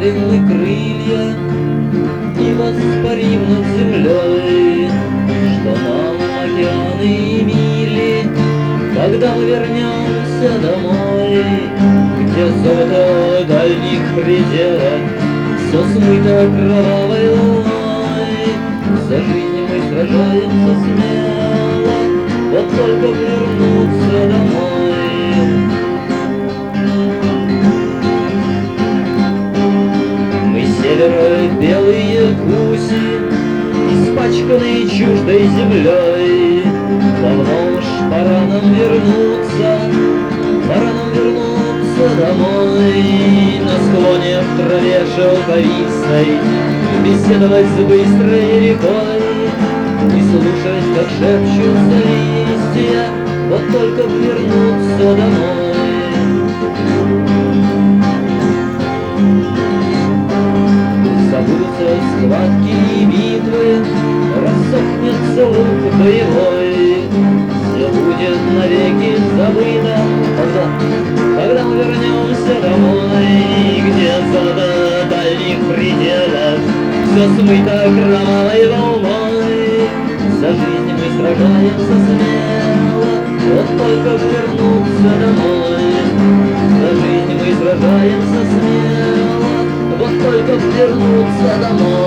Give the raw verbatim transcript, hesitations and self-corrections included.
расправим мы крылья и воспарим над землей, что нам океаны и мили, когда мы вернемся домой, где золото дальних пределов все смыто кровавой луной. За жизнь мы сражаемся смело, вот только вернуться домой. Мы северо-белые гуси, испачканные чуждой землей. Давно уж пора нам вернуться, пора нам вернуться домой. На склоне в траве шелковистой беседовать с быстрой рекой и слушать, как шепчутся листья, вот только б вернуться домой. Забудутся схватки и битвы, рассохнется лук боевой, все будет навеки забыто, когда, когда мы вернемся домой, где золото дальних пределов все смыто кровавой волной. За жизнь мы сражаемся смело, вот только б вернуться домой. За жизнь мы сражаемся смело, вот только б вернуться домой.